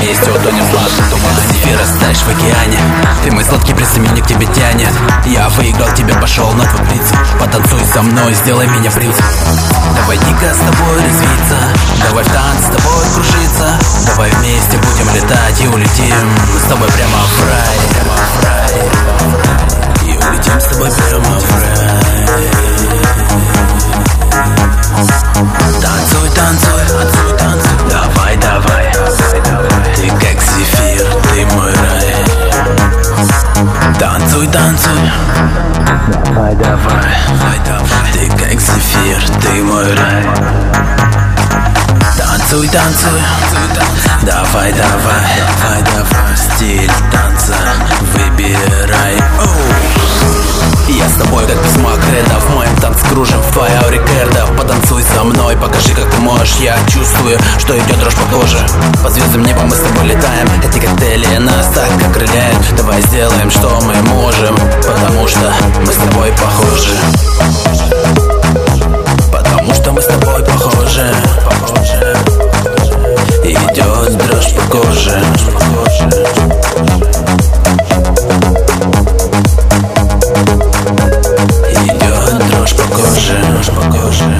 вместе утонем в златом тумане. Зефир растаешь в океане, ты мой сладкий приз, и меня к тебе тянет. Я выиграл тебя, пошел на твой приз. Потанцуй со мной, сделай меня приз. Давай дико с тобой резвиться, давай в танц с тобой кружиться. Давай вместе будем летать и улетим с тобой прямо в рай. И улетим с тобой прямо в рай. Танцуй, танцуй, танцуй, танцуй. Давай, давай, ты как зефир, ты мой рай. Танцуй, танцуй. Давай, давай, ты как зефир, ты мой рай. Танцуй, танцуй. Давай, давай, стиль танца выбирай. Я с тобой как письмо кредо, в моем танце кружим в твоя рекорда. Потанцуй со мной, покажи как ты можешь. Я чувствую, что идет дрожь по коже. По звездам неба мы с тобой летаем. Эти коктейли нас так окрыляют. Давай сделаем, что мы можем, потому что мы с тобой похожи. Потому что мы с тобой похожи. Идет дрожь по коже. Идет дрожь по коже, дрожь по коже.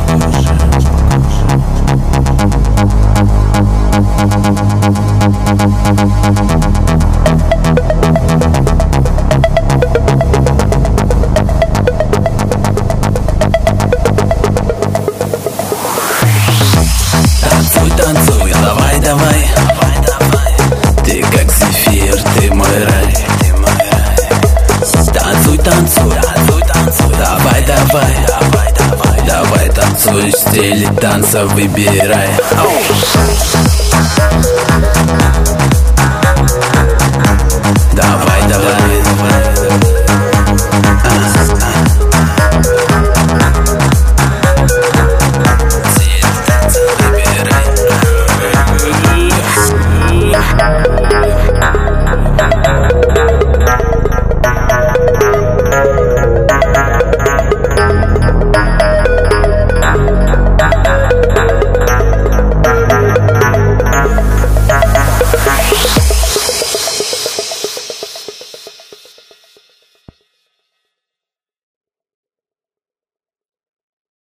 Танцуй, танцуй, давай, давай, ты как зефир, ты мой рай. Танцуй, танцуй, танцуй, танцуй. Давай, давай, давай, танцуй в стиле танца выбирай.